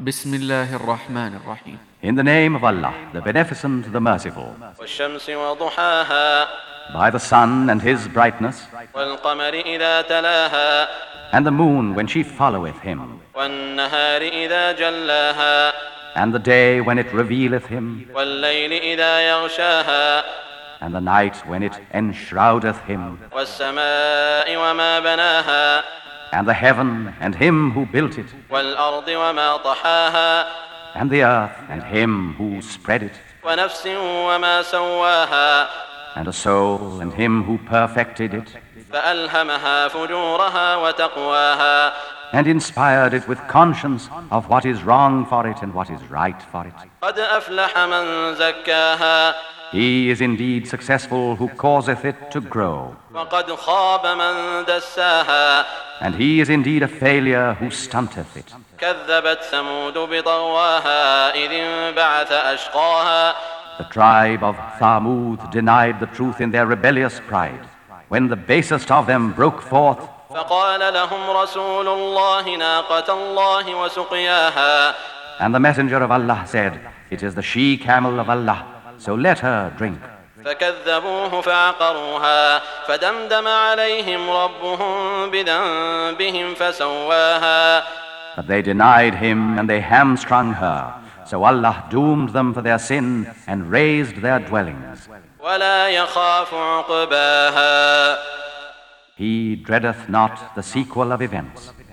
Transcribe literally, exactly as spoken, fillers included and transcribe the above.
Bismillahir Rahmanir Rahim. In the name of Allah, the Beneficent, the Merciful. والشمس وضحاها By the sun and his brightness, والقمر إذا تلاها and the moon when she followeth him, والنهار إذا جلاها and the day when it revealeth him, والليل إذا يغشاها and the night when it enshroudeth him, والسماء وما بناها and the heaven and him who built it, والأرض وما طحاها and the earth and him who spread it, ونفس وما سواها and a soul and him who perfected it, فألهمها فجورها وتقواها and inspired it with conscience of what is wrong for it and what is right for it. قد أفلح من زكاها He is indeed successful who causeth it to grow, وقد خاب من دساها and he is indeed a failure who stunteth it. كذبت ثمود بطغواها إذ انبعث أشقاها The tribe of Thamud denied the truth in their rebellious pride, when the basest of them broke forth, فقال لهم رسول الله ناقة الله وسقياها and the messenger of Allah said, "It is the she-camel of Allah, so let her drink." فكذبوه فعقروها فدمدم عليهم ربهم بذنبهم فسواها But they denied him and they hamstrung her, so Allah doomed them for their sin and raised their dwellings. ولا يخاف عقباها He dreadeth not the sequel of events.